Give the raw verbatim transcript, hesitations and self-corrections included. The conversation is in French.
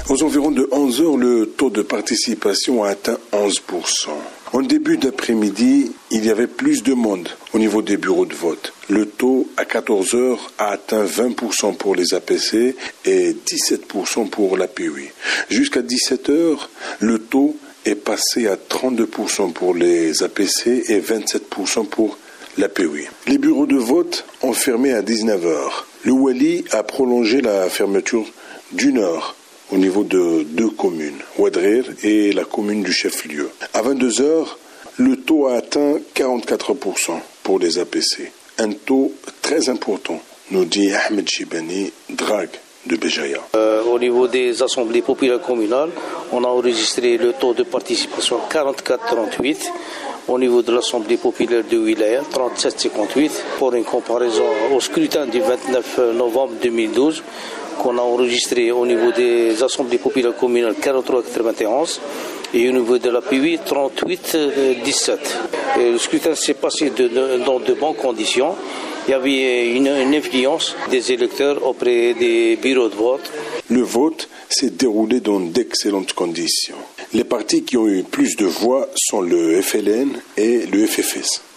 Aux environs de onze heures, le taux de participation a atteint onze pour cent. En début d'après-midi, il y avait plus de monde au niveau des bureaux de vote. Le taux à quatorze heures a atteint vingt pour cent pour les A P C et dix-sept pour cent pour l'A P U I. Jusqu'à dix-sept heures, le taux est passé à trente-deux pour cent pour les A P C et vingt-sept pour cent pour l'A P U I. Les bureaux de vote ont fermé à dix-neuf heures. Le Wali a prolongé la fermeture d'une heure au niveau de deux communes, Ouadrir et la commune du chef-lieu. À vingt-deux heures, le taux a atteint quarante-quatre pour cent pour les A P C. Un taux très important, nous dit Ahmed Chibani, Drag de Béjaïa. Euh, au niveau des assemblées populaires communales, on a enregistré le taux de participation quarante-quatre virgule trente-huit. Au niveau de l'Assemblée populaire de Wilaya, trente-sept virgule cinquante-huit. Pour une comparaison au scrutin du vingt-neuf novembre deux mille douze, qu'on a enregistré au niveau des assemblées populaires communales quarante-trois virgule quatre-vingt-onze et au niveau de l'A P U I trente-huit virgule dix-sept. Le scrutin s'est passé de, de, dans de bonnes conditions. Il y avait une, une influence des électeurs auprès des bureaux de vote. Le vote s'est déroulé dans d'excellentes conditions. Les partis qui ont eu plus de voix sont le F L N et le F F S.